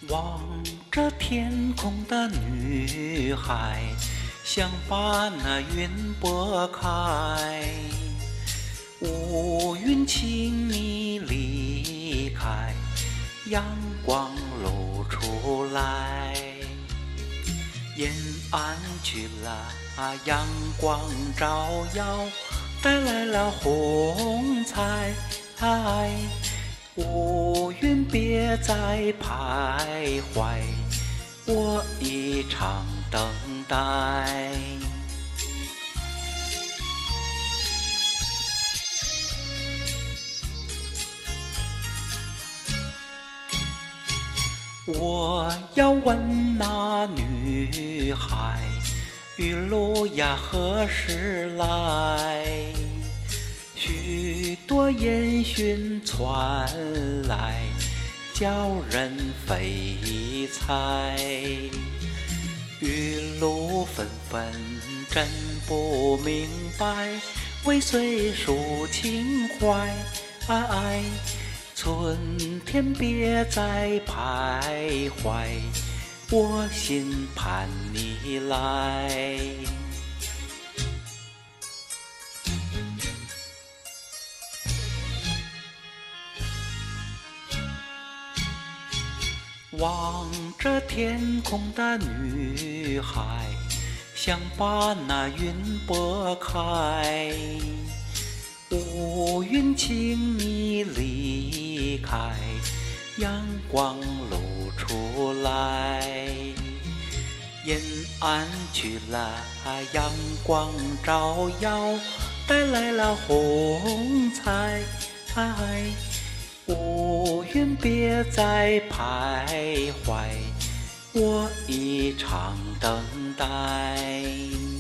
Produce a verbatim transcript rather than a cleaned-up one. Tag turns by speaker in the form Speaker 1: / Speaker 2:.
Speaker 1: 望着天空的女孩，想把那云拨开。乌云请你离开，阳光露出来。阴暗去了，阳光照耀，带来了红彩。乌云别再徘徊，我一场等待。我要问那女孩，雨露呀何时来？许多烟讯传来，叫人费猜。雨露纷纷真不明白，为谁抒情怀？春天别再徘徊，我心盼你来。望着天空的女孩，想把那云拨开。乌云请你离开，阳光露出来。阴暗去了，阳光照耀，带来了红彩。乌云别再徘徊，我一场等待。